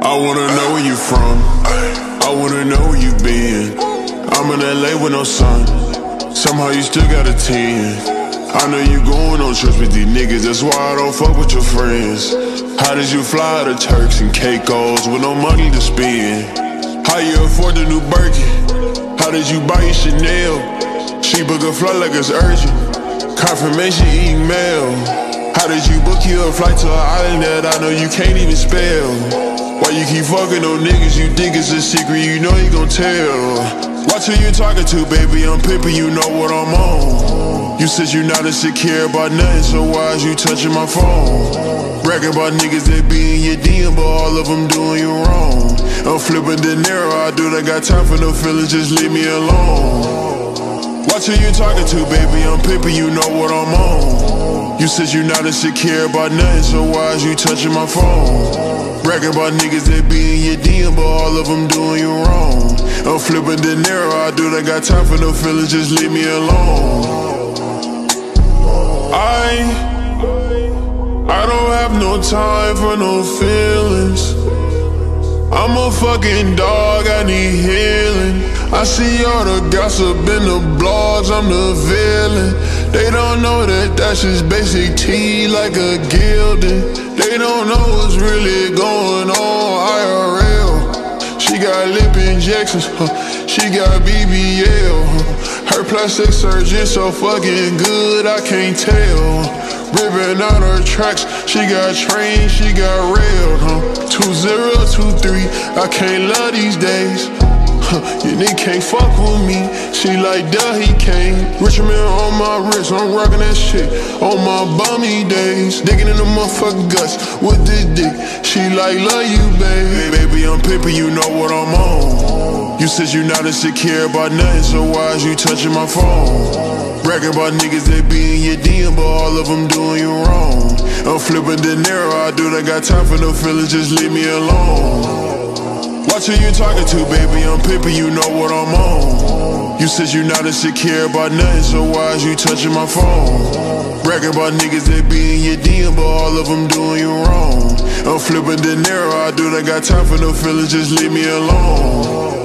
I wanna know where you from, I wanna know where you been. I'm in LA with no sun, somehow you still got a 10. I know you going on trips with these niggas, that's why I don't fuck with your friends. How did you fly to Turks and Caicos with no money to spend? How you afford the new Birkin? How did you buy your Chanel? She book a flight like it's urgent, confirmation email. How did you book you a flight to an island that I know you can't even spell? Why you keep fucking on niggas you think it's a secret, you know you gon' tell? Watch who you talking to, baby, I'm pimpin', you know what I'm on. You said you not insecure about nothing, so why is you touching my phone? Bragging about niggas that be in your DM, but all of them doing you wrong. I'm flipping De Niro, I do not got time for no feelings, just leave me alone. Watch who you talking to, baby, I'm pimpin', you know what I'm on. You said you not insecure about nothing, so why is you touching my phone? Bragging about niggas that be in your DM, but all of them doing you wrong. I'm flipping De Niro, I do not got time for no feelings, just leave me alone. I don't have no time for no feelings. I'm a fucking dog, I need healing. I see all the gossip in the blogs, I'm the villain. They don't know that that's just basic tea like a gilding. They don't know what's really going on, IRL. She got lip injections, she got BBL. Her plastic surgeon so fucking good, I can't tell. Ripping out her tracks, she got trained, she got railed, 2023, I can't love these days. Your nigga can't fuck with me. She like, duh, he can't. Richard Mille on my wrist, I'm rockin' that shit on my bummy days. Digging in the motherfucking guts with this dick. She like, love you, baby. Baby, I'm pimpin', you know what I'm on. You said you not insecure about nothing, so why is you touching my phone? Bragging about niggas that be in your DM, but all of them doing you wrong. I'm flipping De Niro, I do not got time for no feelings, just leave me alone. Watch who you talking to, baby, I'm pimpin', you know what I'm on. You said you not insecure about nothing, so why is you touching my phone? Bragging about niggas that be in your DM, but all of them doing you wrong. I'm flipping De Niro, I do not got time for no feelings, just leave me alone.